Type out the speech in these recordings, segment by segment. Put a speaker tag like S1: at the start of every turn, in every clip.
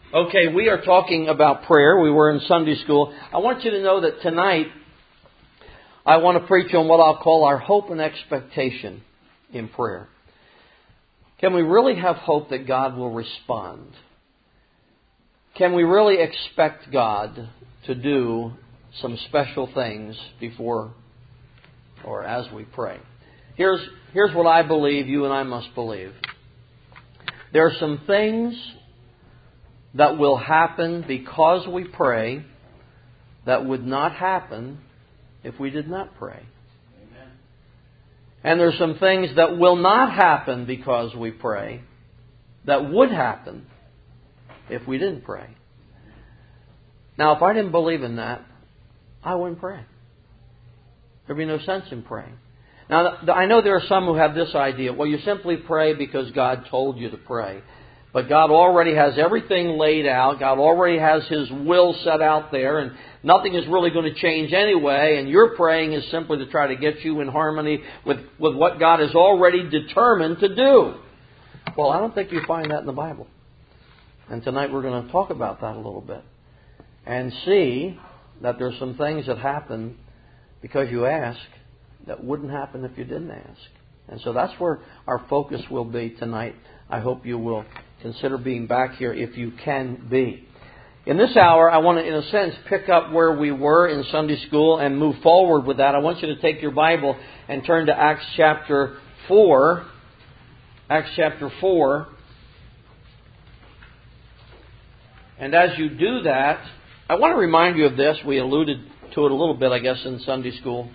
S1: Okay, we are talking about prayer. We were in Sunday school. I want you to know that tonight I want to preach on what I'll call our hope and expectation in prayer. Can we really have hope that God will respond? Can we really expect God to do some special things before or as we pray? Here's what I believe you and I must believe. There are some things that will happen because we pray that would not happen if we did not pray. Amen. And there are some things that will not happen because we pray that would happen if we didn't pray. Now, if I didn't believe in that, I wouldn't pray. There'd be no sense in praying. Now, I know there are some who have this idea, well, you simply pray because God told you to pray. But God already has everything laid out. God already has His will set out there, and nothing is really going to change anyway, and your praying is simply to try to get you in harmony with what God has already determined to do. Well, I don't think you find that in the Bible. And tonight we're going to talk about that a little bit and see that there's some things that happen because you ask that wouldn't happen if you didn't ask. And so that's where our focus will be tonight. I hope you will consider being back here if you can be. In this hour, I want to, in a sense, pick up where we were in Sunday school and move forward with that. I want you to take your Bible and turn to Acts chapter 4. Acts chapter 4. And as you do that, I want to remind you of this. We alluded to it a little bit, I guess, in Sunday school.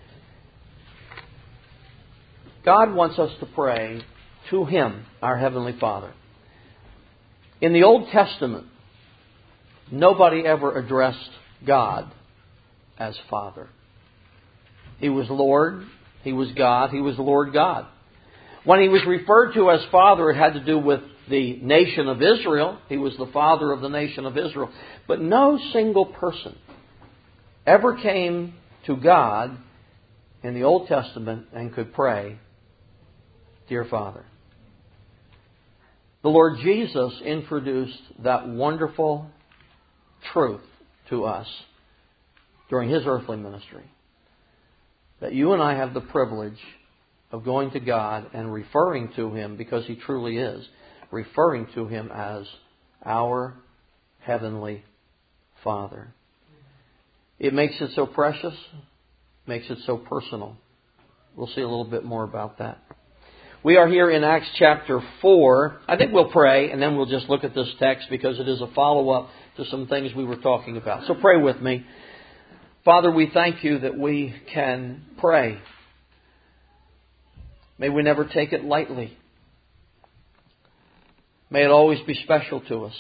S1: God wants us to pray to Him, our Heavenly Father. In the Old Testament, nobody ever addressed God as Father. He was Lord, He was God, He was Lord God. When He was referred to as Father, it had to do with the nation of Israel. He was the Father of the nation of Israel. But no single person ever came to God in the Old Testament and could pray, Dear Father. The Lord Jesus introduced that wonderful truth to us during His earthly ministry. That you and I have the privilege of going to God and referring to Him, because He truly is, referring to Him as our Heavenly Father. It makes it so precious, makes it so personal. We'll see a little bit more about that. We are here in Acts chapter 4. I think we'll pray and then we'll just look at this text because it is a follow-up to some things we were talking about. So pray with me. Father, we thank You that we can pray. May we never take it lightly. May it always be special to us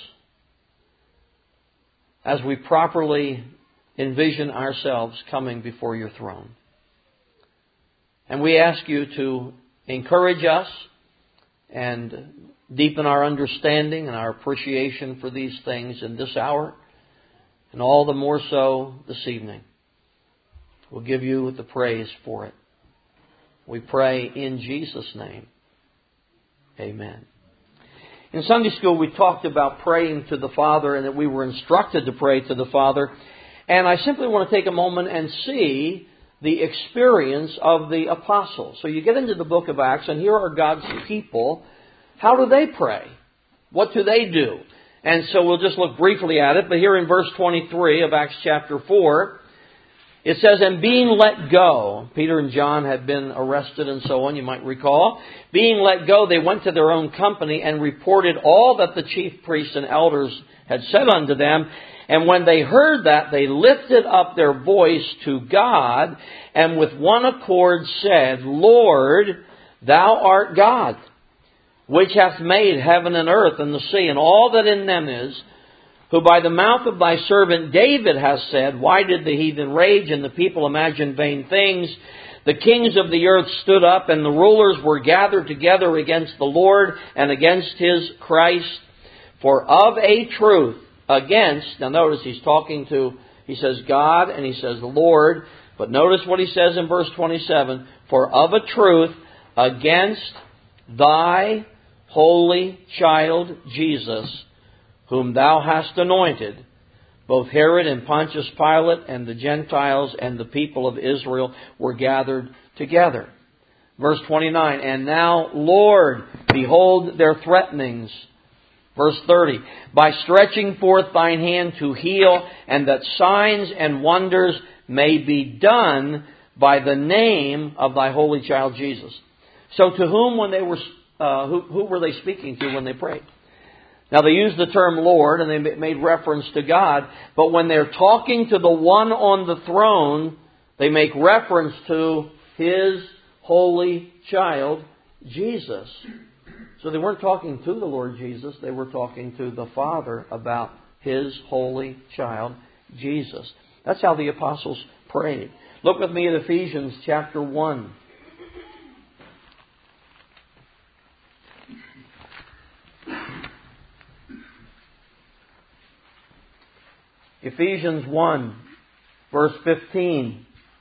S1: as we properly envision ourselves coming before Your throne. And we ask You to encourage us and deepen our understanding and our appreciation for these things in this hour, and all the more so this evening. We'll give You the praise for it. We pray in Jesus' name. Amen. In Sunday school, we talked about praying to the Father and that we were instructed to pray to the Father. And I simply want to take a moment and see the experience of the apostles. So you get into the book of Acts, and here are God's people. How do they pray? What do they do? And so we'll just look briefly at it. But here in verse 23 of Acts chapter 4, it says, And being let go, Peter and John had been arrested and so on, you might recall. Being let go, they went to their own company and reported all that the chief priests and elders had said unto them. And when they heard that, they lifted up their voice to God, and with one accord said, Lord, Thou art God, which hath made heaven and earth and the sea, and all that in them is, who by the mouth of Thy servant David has said, Why did the heathen rage, and the people imagine vain things? The kings of the earth stood up, and the rulers were gathered together against the Lord and against His Christ. For of a truth, now notice he says God and he says the Lord. But notice what he says in verse 27. For of a truth, against Thy holy child Jesus, whom thou hast anointed, both Herod and Pontius Pilate and the Gentiles and the people of Israel were gathered together. Verse 29, and now, Lord, behold their threatenings. Verse 30, by stretching forth thine hand to heal, and that signs and wonders may be done by the name of thy holy child Jesus. So to whom when they were, who were they speaking to when they prayed? Now they used the term Lord and they made reference to God, but when they're talking to the one on the throne, they make reference to His holy child, Jesus. So they weren't talking to the Lord Jesus, they were talking to the Father about His holy child, Jesus. That's how the apostles prayed. Look with me at Ephesians chapter 1. Ephesians 1, verse 15.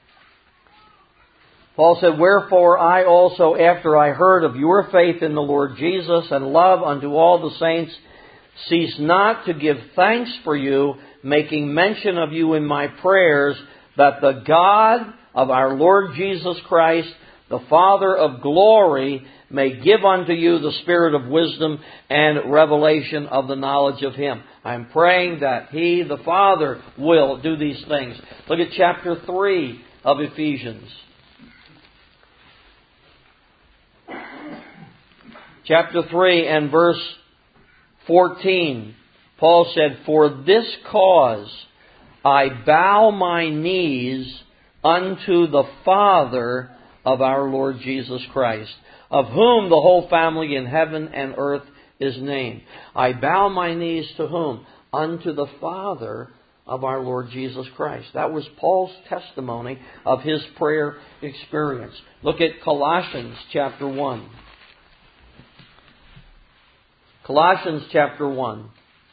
S1: Paul said, wherefore I also, after I heard of your faith in the Lord Jesus and love unto all the saints, cease not to give thanks for you, making mention of you in my prayers, that the God of our Lord Jesus Christ, the Father of glory, may give unto you the spirit of wisdom and revelation of the knowledge of Him. I'm praying that He, the Father, will do these things. Look at chapter 3 of Ephesians. Chapter 3 and verse 14. Paul said, for this cause I bow my knees unto the Father of our Lord Jesus Christ, of whom the whole family in heaven and earth is named. I bow my knees to whom? Unto the Father of our Lord Jesus Christ. That was Paul's testimony of his prayer experience. Look at Colossians chapter 1. Colossians chapter 1.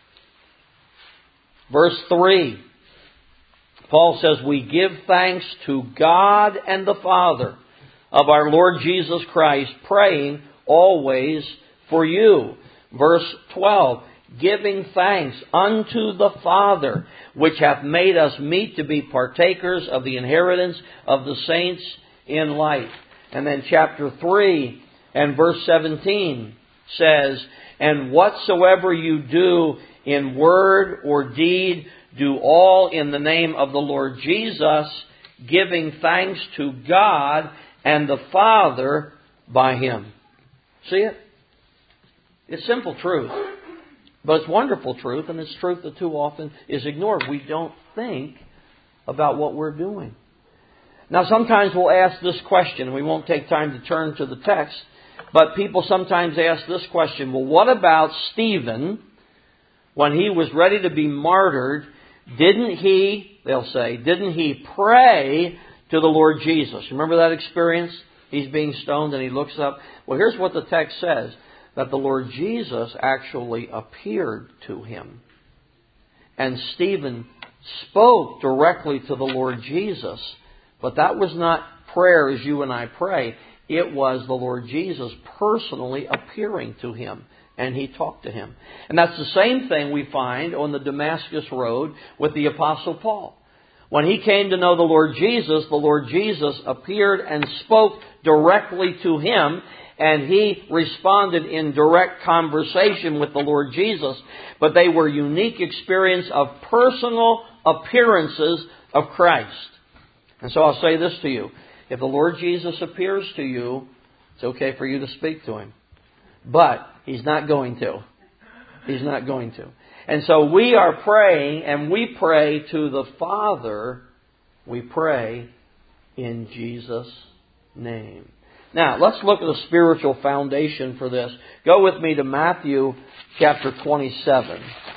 S1: Verse 3. Paul says, we give thanks to God and the Father of our Lord Jesus Christ, praying always for you. Verse 12. Giving thanks unto the Father, which hath made us meet to be partakers of the inheritance of the saints in light. And then chapter 3 and verse 17 says, and whatsoever you do in word or deed, do all in the name of the Lord Jesus, giving thanks to God and the Father by Him. See it? It's simple truth. But it's wonderful truth, and it's truth that too often is ignored. We don't think about what we're doing. Now sometimes we'll ask this question, and we won't take time to turn to the text, but people sometimes ask this question, well, what about Stephen, when he was ready to be martyred, didn't he pray to the Lord Jesus? Remember that experience? He's being stoned and he looks up. Well, here's what the text says, that the Lord Jesus actually appeared to him. And Stephen spoke directly to the Lord Jesus, but that was not prayer as you and I pray. It was the Lord Jesus personally appearing to him, and he talked to him. And that's the same thing we find on the Damascus Road with the Apostle Paul. When he came to know the Lord Jesus appeared and spoke directly to him, and he responded in direct conversation with the Lord Jesus. But they were unique experience of personal appearances of Christ. And so I'll say this to you. If the Lord Jesus appears to you, it's okay for you to speak to Him. But He's not going to. He's not going to. And so we are praying, and we pray to the Father. We pray in Jesus' name. Now, let's look at the spiritual foundation for this. Go with me to Matthew chapter 27.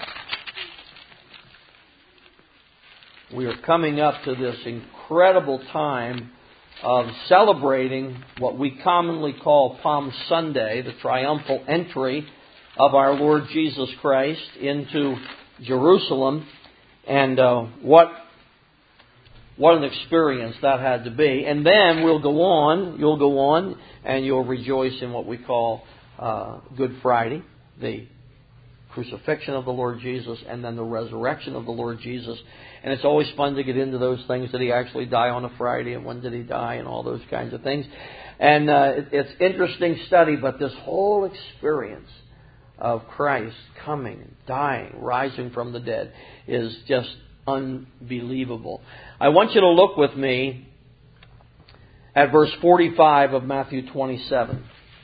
S1: We are coming up to this incredible time of celebrating what we commonly call Palm Sunday, the triumphal entry of our Lord Jesus Christ into Jerusalem. And what an experience that had to be. And then you'll go on, and you'll rejoice in what we call Good Friday, the crucifixion of the Lord Jesus, and then the resurrection of the Lord Jesus. And it's always fun to get into those things. Did he actually die on a Friday, and when did he die, and all those kinds of things. And it's interesting study, but this whole experience of Christ coming, dying, rising from the dead is just unbelievable. I want you to look with me at verse 45 of Matthew 27.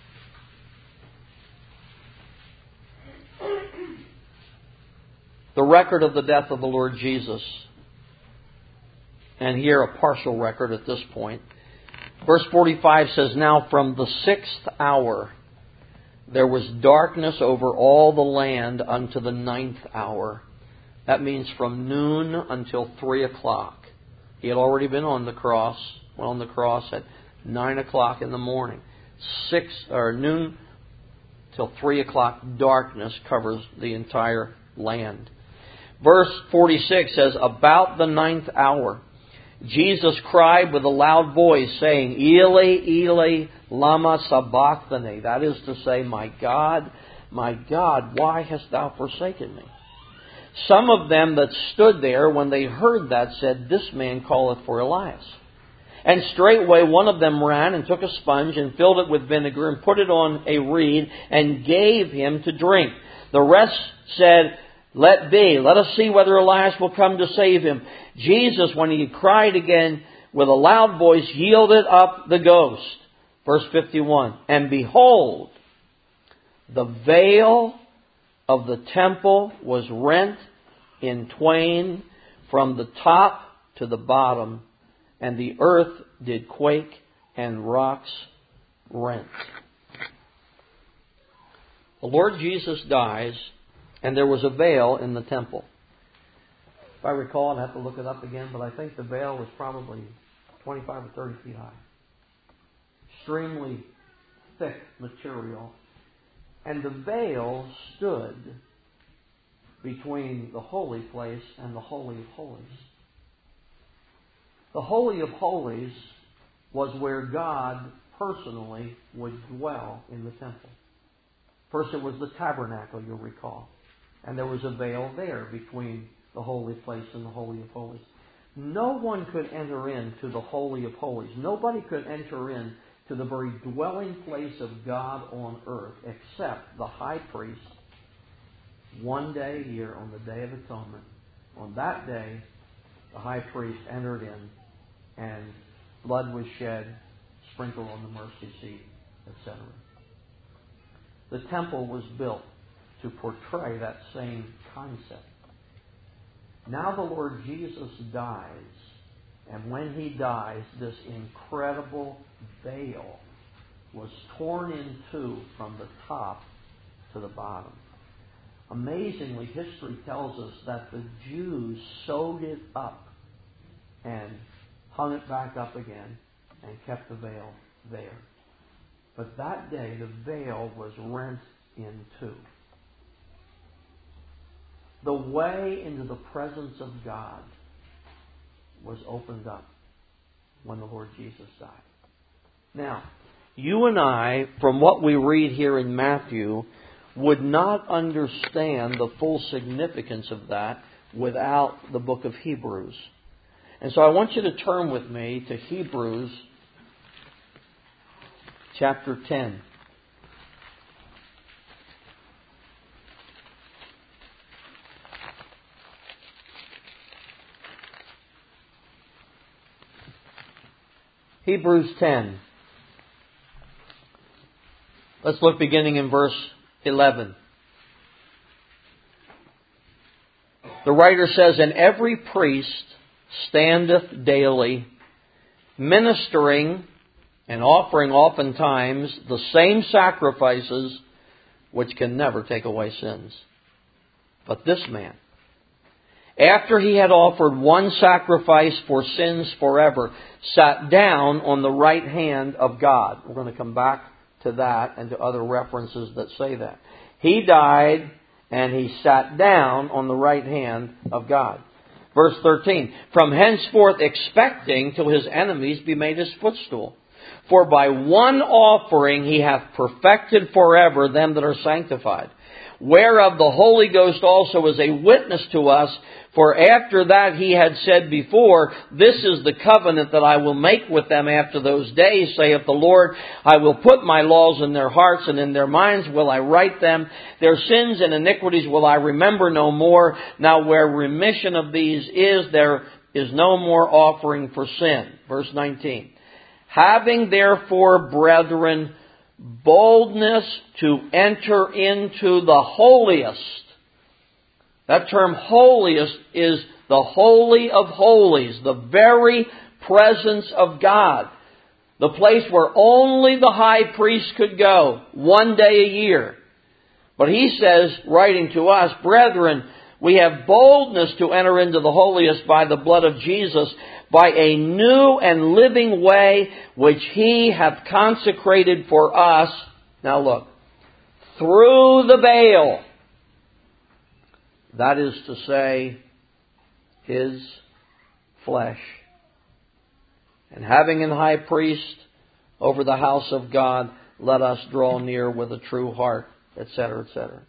S1: The record of the death of the Lord Jesus. And here a partial record at this point. Verse 45 says, "Now from the 6th hour there was darkness over all the land unto the 9th hour." That means from noon until 3 o'clock. He had already been on the cross. Went on the cross at 9 o'clock in the morning. Noon till 3 o'clock, darkness covers the entire land. Verse 46 says, "About the 9th hour, Jesus cried with a loud voice, saying, Eli, Eli, lama sabachthani." That is to say, my God, why hast thou forsaken me? Some of them that stood there, when they heard that, said, "This man calleth for Elias." And straightway one of them ran and took a sponge and filled it with vinegar and put it on a reed and gave him to drink. The rest said, "Let be. Let us see whether Elias will come to save him." Jesus, when he cried again with a loud voice, yielded up the ghost. Verse 51. "And behold, the veil of the temple was rent in twain from the top to the bottom, and the earth did quake, and rocks rent." The Lord Jesus dies, and there was a veil in the temple. If I recall, I'd have to look it up again, but I think the veil was probably 25 or 30 feet high. Extremely thick material. And the veil stood between the holy place and the Holy of Holies. The Holy of Holies was where God personally would dwell in the temple. First it was the tabernacle, you'll recall. And there was a veil there between the holy place and the Holy of Holies. No one could enter into the Holy of Holies. Nobody could enter in to the very dwelling place of God on earth except the high priest. One day a year, on the Day of Atonement, on that day, the high priest entered in and blood was shed, sprinkled on the mercy seat, etc. The temple was built to portray that same concept. Now the Lord Jesus dies, and when He dies, this incredible veil was torn in two from the top to the bottom. Amazingly, history tells us that the Jews sewed it up and hung it back up again and kept the veil there. But that day, the veil was rent in two. The way into the presence of God was opened up when the Lord Jesus died. Now, you and I, from what we read here in Matthew, would not understand the full significance of that without the book of Hebrews. And so I want you to turn with me to Hebrews chapter 10. Hebrews 10. Let's look beginning in verse 11. The writer says, "And every priest standeth daily, ministering and offering oftentimes the same sacrifices which can never take away sins. But this man, after he had offered one sacrifice for sins forever, sat down on the right hand of God." We're going to come back to that and to other references that say that. He died and He sat down on the right hand of God. Verse 13, "From henceforth expecting till His enemies be made His footstool. For by one offering He hath perfected forever them that are sanctified. whereof the Holy Ghost also is a witness to us. For after that he had said before, this is the covenant that I will make with them after those days, saith the Lord. I will put my laws in their hearts, and in their minds will I write them. Their sins and iniquities will I remember no more. Now where remission of these is, there is no more offering for sin. Verse 19. Having therefore, brethren, boldness to enter into the holiest. That term holiest is the holy of holies, the very presence of God. The place where only the high priest could go, one day a year. But he says, writing to us, brethren, we have boldness to enter into the holiest by the blood of Jesus, by a new and living way which he hath consecrated for us. Now look, through the veil. That is to say, his flesh. And having an high priest over the house of God, let us draw near with a true heart, etc., etc.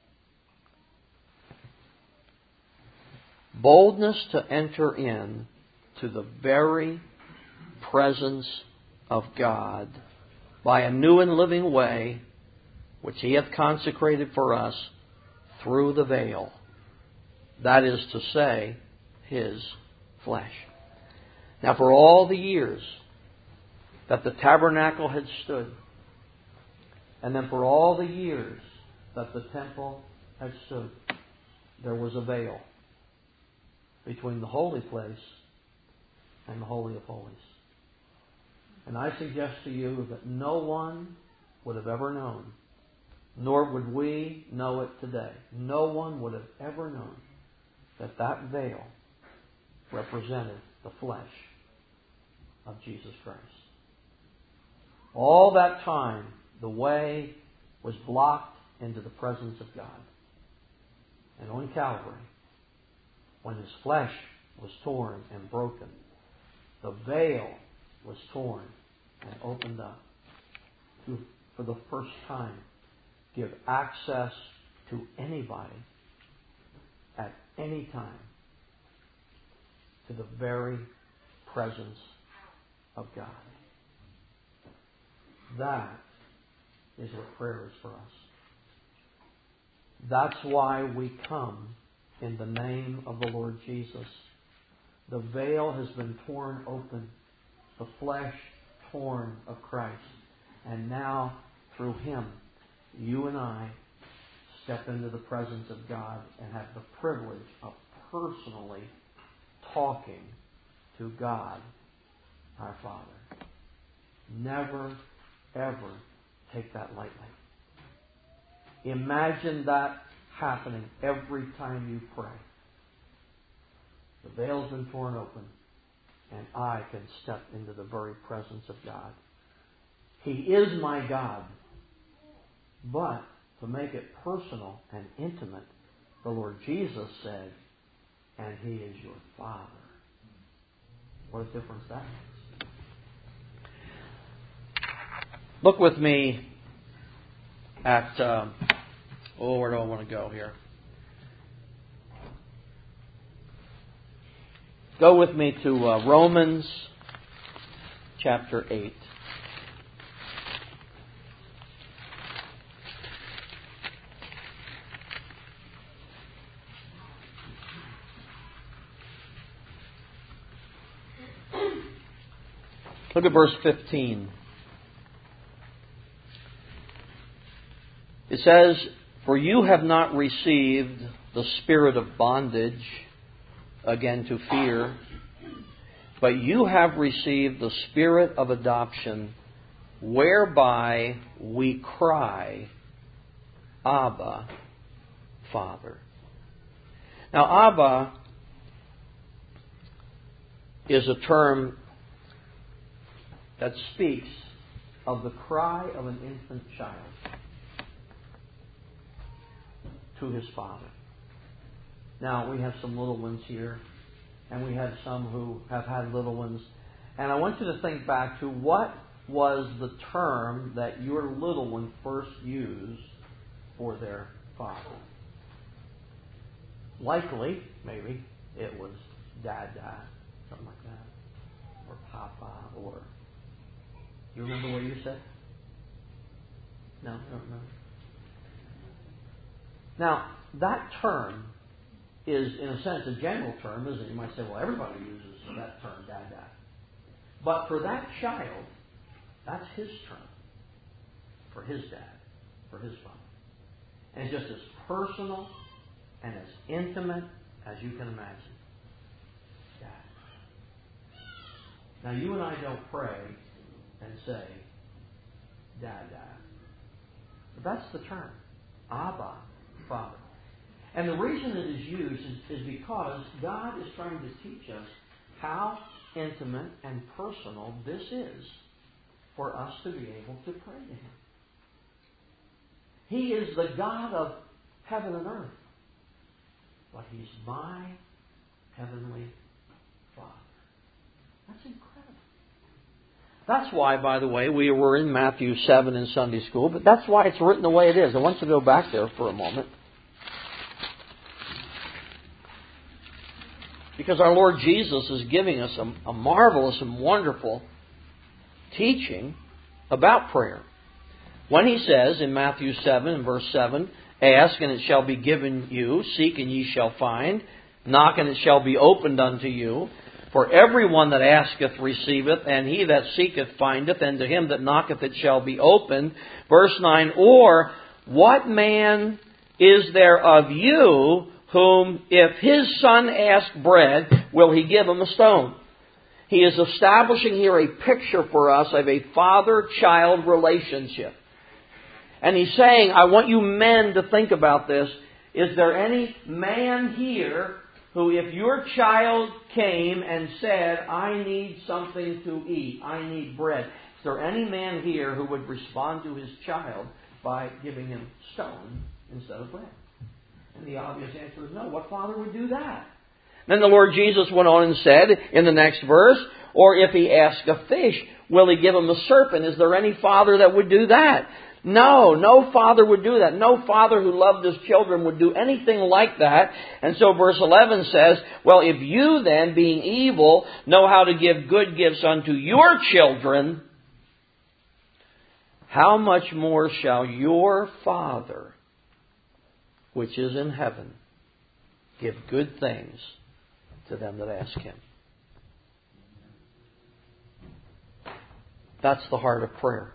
S1: Boldness to enter in to the very presence of God by a new and living way which he hath consecrated for us through the veil. That is to say, his flesh. Now for all the years that the tabernacle had stood, and then for all the years that the temple had stood, there was a veil between the holy place and the Holy of Holies. And I suggest to you that no one would have ever known, nor would we know it today. No one would have ever known that that veil represented the flesh of Jesus Christ. All that time, the way was blocked into the presence of God. And on Calvary, when his flesh was torn and broken, the veil was torn and opened up to, for the first time, give access to anybody at any time to the very presence of God. That is what prayer is for us. That's why we come in the name of the Lord Jesus. The veil has been torn open, the flesh torn of Christ, and now through him, you and I step into the presence of God and have the privilege of personally talking to God, our Father. Never, ever take that lightly. Imagine that happening every time you pray. The veil's been torn open, and I can step into the very presence of God. He is my God. But to make it personal and intimate, the Lord Jesus said, and he is your Father. What a difference that makes. Look with me at, where do I want to go here? Go with me to Romans chapter 8. Look at verse 15. It says, "For you have not received the spirit of bondage, again to fear, but you have received the spirit of adoption, whereby we cry, Abba, Father." Now, Abba is a term that speaks of the cry of an infant child to his father. Now, we have some little ones here, and we have some who have had little ones. And I want you to think back to what was the term that your little one first used for their Father. Likely, maybe, it was Dada, something like that. Or Papa, or... You remember what you said? No, I don't know. Now, that term is, in a sense, a general term, isn't it? You might say, well, everybody uses that term, Dada. But for that child, that's his term. For his dad. For his father. And it's just as personal and as intimate as you can imagine. Dad. Now, you and I don't pray and say, Dada. But that's the term. Abba, Father. And the reason it is used is because God is trying to teach us how intimate and personal this is for us to be able to pray to Him. He is the God of heaven and earth. But He's my Heavenly Father. That's incredible. That's why, by the way, we were in Matthew 7 in Sunday school, but that's why it's written the way it is. I want to go back there for a moment. Because our Lord Jesus is giving us a marvelous and wonderful teaching about prayer. When He says in Matthew 7 and verse 7, ask and it shall be given you, seek and ye shall find, knock and it shall be opened unto you. For everyone that asketh receiveth, and he that seeketh findeth, and to him that knocketh it shall be opened. Verse 9, or what man is there of you whom if his son ask bread, will he give him a stone? He is establishing here a picture for us of a father-child relationship. And He's saying, I want you men to think about this. Is there any man here who, if your child came and said, I need something to eat, I need bread, is there any man here who would respond to his child by giving him stone instead of bread? And the obvious answer is no. What father would do that? Then the Lord Jesus went on and said in the next verse, or if he ask a fish, will he give him a serpent? Is there any father that would do that? No father would do that. No father who loved his children would do anything like that. And so verse 11 says, well, if you then, being evil, know how to give good gifts unto your children, how much more shall your Father, which is in heaven, give good things to them that ask Him? That's the heart of prayer.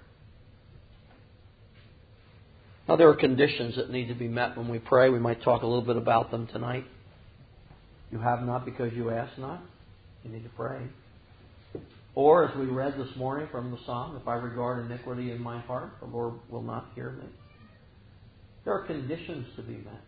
S1: Now, there are conditions that need to be met when we pray. We might talk a little bit about them tonight. You have not because you ask not. You need to pray. Or, as we read this morning from the Psalm, if I regard iniquity in my heart, the Lord will not hear me. There are conditions to be met.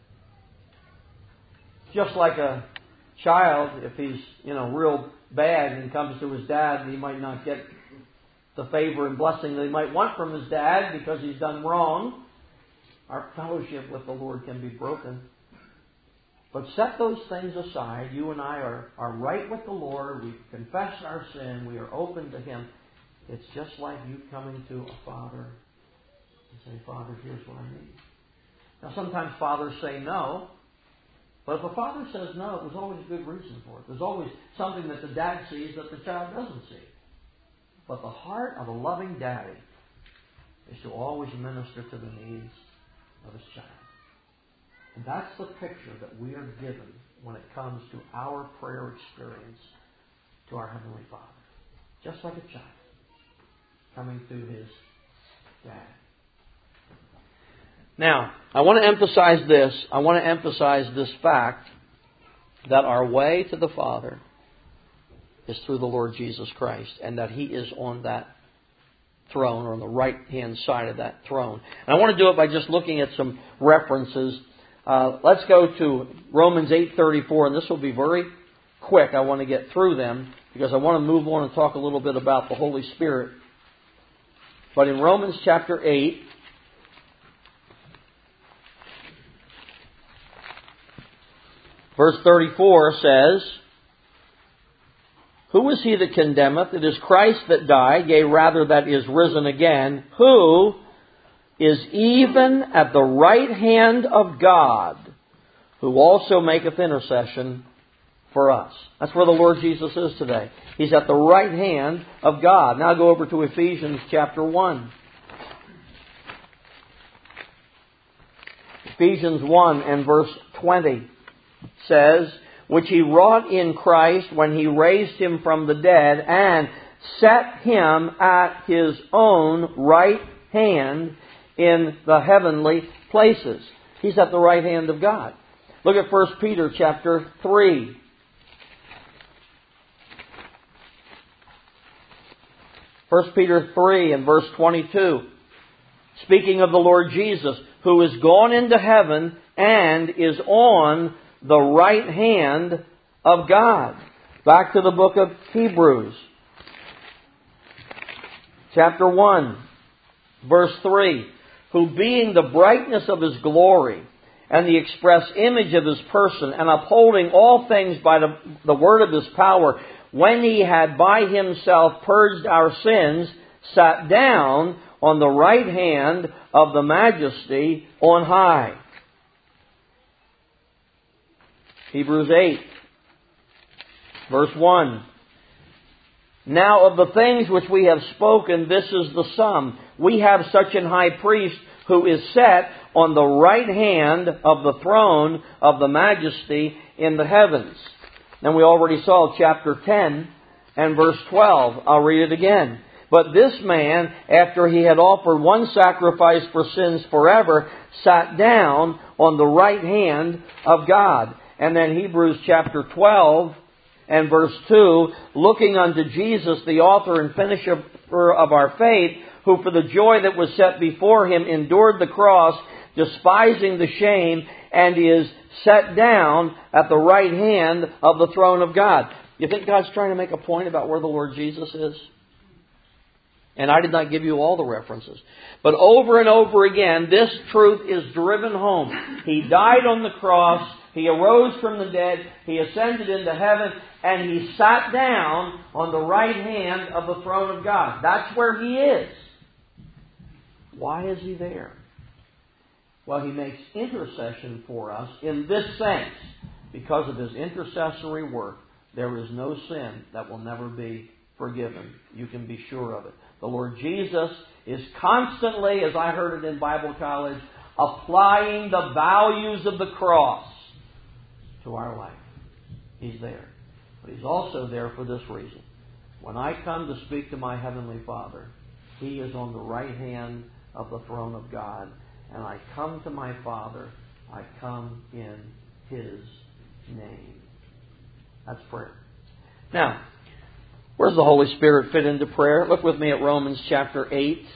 S1: Just like a child, if he's real bad and comes to his dad, he might not get the favor and blessing that he might want from his dad because he's done wrong. Our fellowship with the Lord can be broken. But set those things aside. You and I are right with the Lord. We've confessed our sin. We are open to Him. It's just like you coming to a father and say, Father, here's what I need. Now, sometimes fathers say no. But if a father says no, there's always a good reason for it. There's always something that the dad sees that the child doesn't see. But the heart of a loving daddy is to always minister to the needs of his child. And that's the picture that we are given when it comes to our prayer experience to our Heavenly Father. Just like a child coming to his dad. Now, I want to emphasize this. I want to emphasize this fact that our way to the Father is through the Lord Jesus Christ, and that He is on that throne, or on the right-hand side of that throne. And I want to do it by just looking at some references. Let's go to Romans 8:34, and this will be very quick. I want to get through them because I want to move on and talk a little bit about the Holy Spirit. But in Romans chapter 8, verse 34 says, who is he that condemneth? It is Christ that died, yea, rather that is risen again, who is even at the right hand of God, who also maketh intercession for us. That's where the Lord Jesus is today. He's at the right hand of God. Now go over to Ephesians chapter 1. Ephesians 1 and verse 20 says, which He wrought in Christ when He raised Him from the dead and set Him at His own right hand in the heavenly places. He's at the right hand of God. Look at 1 Peter chapter 3. 1 Peter 3 and verse 22. Speaking of the Lord Jesus, who is gone into heaven and is on the right hand of God. Back to the book of Hebrews. Chapter 1, verse 3. Who being the brightness of His glory and the express image of His person, and upholding all things by the word of His power, when He had by Himself purged our sins, sat down on the right hand of the Majesty on high. Hebrews 8, verse 1. Now of the things which we have spoken, this is the sum. We have such an high priest who is set on the right hand of the throne of the Majesty in the heavens. And we already saw chapter 10 and verse 12. I'll read it again. But this man, after He had offered one sacrifice for sins forever, sat down on the right hand of God. And then Hebrews chapter 12 and verse 2, looking unto Jesus, the author and finisher of our faith, who for the joy that was set before Him endured the cross, despising the shame, and is set down at the right hand of the throne of God. You think God's trying to make a point about where the Lord Jesus is? And I did not give you all the references. But over and over again, this truth is driven home. He died on the cross. He arose from the dead. He ascended into heaven. And He sat down on the right hand of the throne of God. That's where He is. Why is He there? Well, He makes intercession for us in this sense. Because of His intercessory work, there is no sin that will never be forgiven. You can be sure of it. The Lord Jesus is constantly, as I heard it in Bible college, applying the values of the cross to our life. He's there. But He's also there for this reason. When I come to speak to my Heavenly Father, He is on the right hand of the throne of God. And I come to my Father, I come in His name. That's prayer. Now, where does the Holy Spirit fit into prayer? Look with me at Romans chapter 8.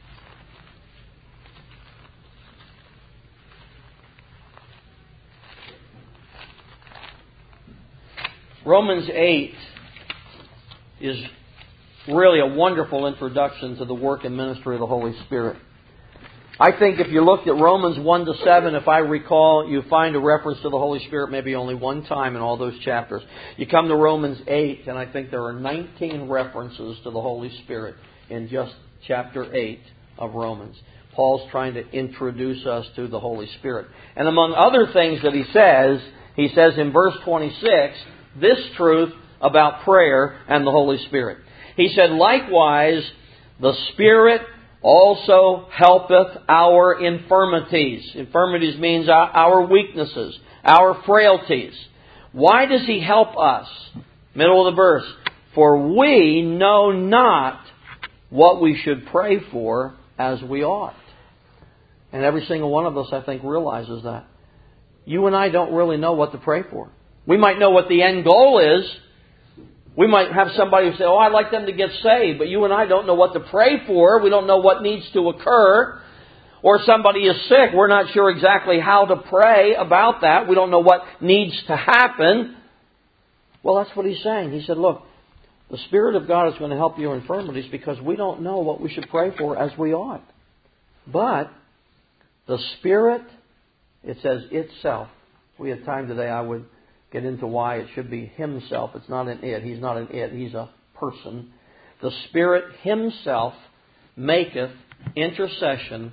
S1: Romans 8 is really a wonderful introduction to the work and ministry of the Holy Spirit. I think if you looked at Romans 1 to 7, if I recall, you find a reference to the Holy Spirit maybe only one time in all those chapters. You come to Romans 8, and I think there are 19 references to the Holy Spirit in just chapter 8 of Romans. Paul's trying to introduce us to the Holy Spirit. And among other things that he says in verse 26, this truth about prayer and the Holy Spirit. He said, likewise, the Spirit also helpeth our infirmities. Infirmities means our weaknesses, our frailties. Why does He help us? Middle of the verse. For we know not what we should pray for as we ought. And every single one of us, I think, realizes that. You and I don't really know what to pray for. We might know what the end goal is. We might have somebody who say, I'd like them to get saved. But you and I don't know what to pray for. We don't know what needs to occur. Or somebody is sick. We're not sure exactly how to pray about that. We don't know what needs to happen. Well, that's what he's saying. He said, look, the Spirit of God is going to help your infirmities because we don't know what we should pray for as we ought. But the Spirit, it says itself. If we had time today, I would get into why it should be Himself. It's not an it. He's not an it. He's a person. The Spirit Himself maketh intercession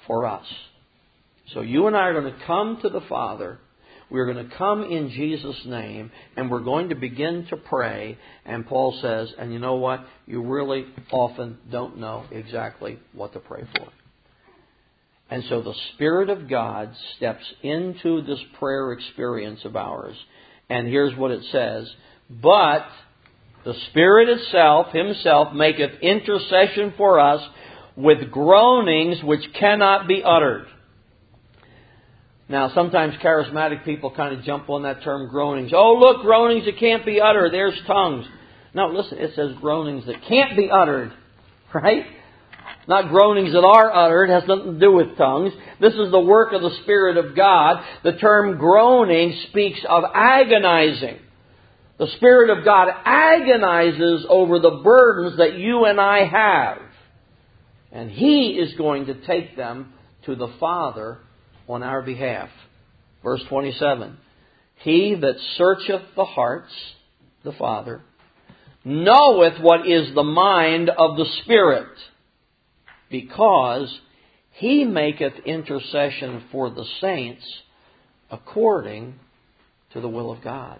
S1: for us. So you and I are going to come to the Father. We're going to come in Jesus' name, and we're going to begin to pray. And Paul says, and you know what? You really often don't know exactly what to pray for. And so the Spirit of God steps into this prayer experience of ours. And here's what it says. But the Spirit itself, Himself, maketh intercession for us with groanings which cannot be uttered. Now, sometimes charismatic people kind of jump on that term groanings. Oh, look, groanings that can't be uttered. There's tongues. No, listen, it says groanings that can't be uttered. Right? Not groanings that are uttered. It has nothing to do with tongues. This is the work of the Spirit of God. The term groaning speaks of agonizing. The Spirit of God agonizes over the burdens that you and I have. And He is going to take them to the Father on our behalf. Verse 27. He that searcheth the hearts, the Father, knoweth what is the mind of the Spirit, because He maketh intercession for the saints according to the will of God.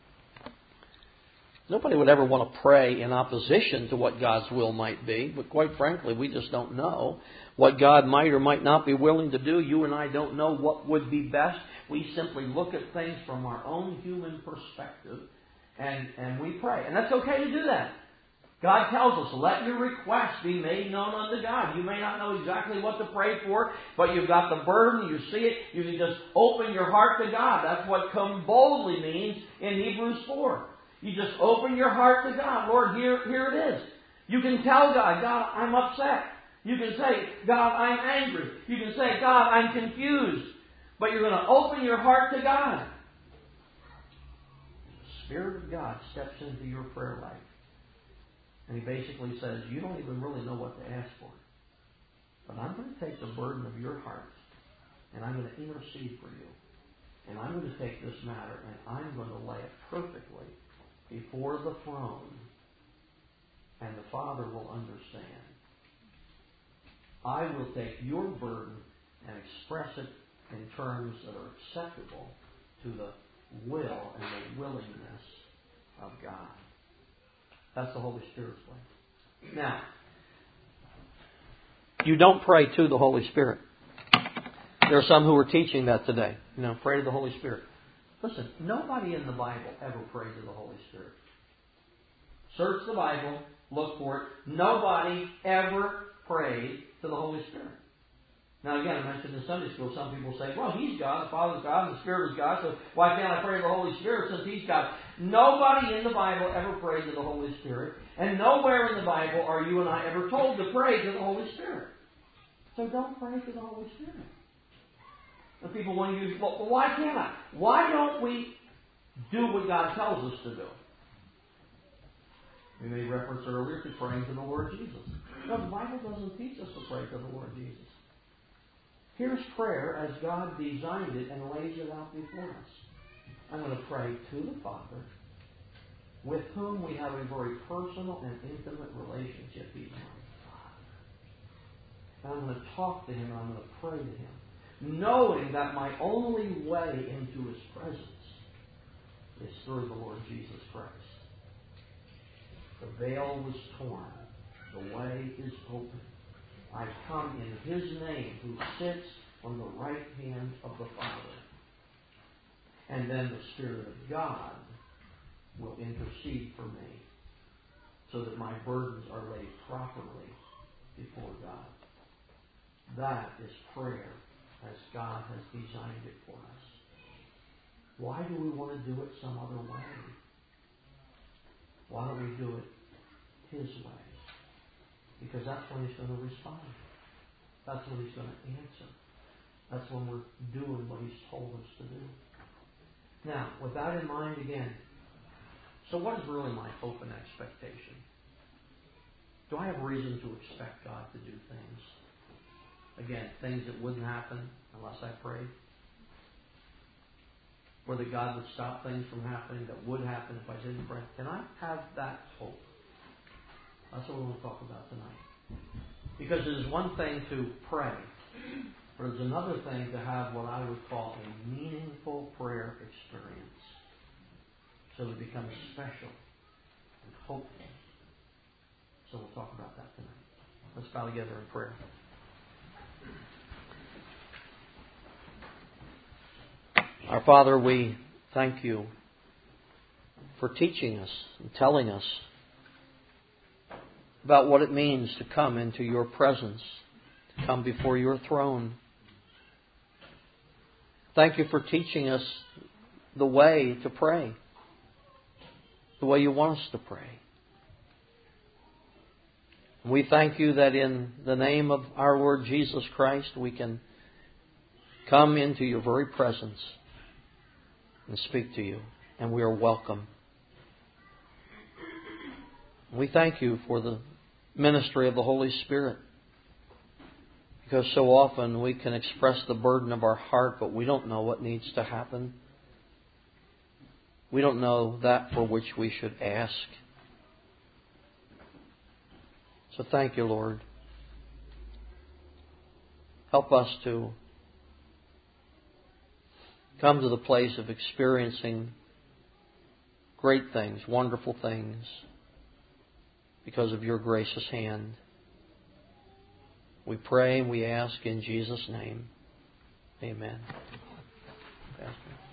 S1: Nobody would ever want to pray in opposition to what God's will might be, but quite frankly, we just don't know what God might or might not be willing to do. You and I don't know what would be best. We simply look at things from our own human perspective, and we pray. And that's okay to do that. God tells us, let your requests be made known unto God. You may not know exactly what to pray for, but you've got the burden, you see it, you can just open your heart to God. That's what come boldly means in Hebrews 4. You just open your heart to God. Lord, here it is. You can tell God, God, I'm upset. You can say, God, I'm angry. You can say, God, I'm confused. But you're going to open your heart to God. The Spirit of God steps into your prayer life. And He basically says, you don't even really know what to ask for. But I'm going to take the burden of your heart, and I'm going to intercede for you. And I'm going to take this matter, and I'm going to lay it perfectly before the throne, and the Father will understand. I will take your burden and express it in terms that are acceptable to the will and the willingness of God. That's the Holy Spirit's way. Now, you don't pray to the Holy Spirit. There are some who are teaching that today. Pray to the Holy Spirit. Listen, nobody in the Bible ever prayed to the Holy Spirit. Search the Bible, look for it. Nobody ever prayed to the Holy Spirit. Now again, I mentioned in Sunday school, some people say, well, He's God, the Father's God, and the Spirit is God, so why can't I pray to the Holy Spirit since He's God? Nobody in the Bible ever prayed to the Holy Spirit, and nowhere in the Bible are you and I ever told to pray to the Holy Spirit. So don't pray to the Holy Spirit. And people want to use, well, why can't I? Why don't we do what God tells us to do? We made reference earlier to praying to the Lord Jesus. No, the Bible doesn't teach us to pray to the Lord Jesus. Here's prayer as God designed it and lays it out before us. I'm going to pray to the Father, with whom we have a very personal and intimate relationship. He's my Father. And I'm going to talk to Him and I'm going to pray to Him, knowing that my only way into His presence is through the Lord Jesus Christ. The veil was torn. The way is open. I come in His name, who sits on the right hand of the Father. And then the Spirit of God will intercede for me, so that my burdens are laid properly before God. That is prayer as God has designed it for us. Why do we want to do it some other way? Why don't we do it His way? Because that's when He's going to respond. That's when He's going to answer. That's when we're doing what He's told us to do. Now, with that in mind again, so what is really my hope and expectation? Do I have reason to expect God to do things? Again, things that wouldn't happen unless I prayed? Or that God would stop things from happening that would happen if I didn't pray? Can I have that hope? That's what we want to talk about tonight. Because it is one thing to pray. But it's another thing to have what I would call a meaningful prayer experience. So it becomes special and hopeful. So we'll talk about that tonight. Let's bow together in prayer. Our Father, we thank you for teaching us and telling us about what it means to come into your presence, to come before your throne. Thank you for teaching us the way to pray, the way you want us to pray. We thank you that in the name of our Lord Jesus Christ, we can come into your very presence and speak to you, and we are welcome. We thank you for the ministry of the Holy Spirit, because so often we can express the burden of our heart, but we don't know what needs to happen. We don't know that for which we should ask. So thank you, Lord. Help us to come to the place of experiencing great things, wonderful things, because of your gracious hand. We pray and we ask in Jesus' name. Amen. Pastor.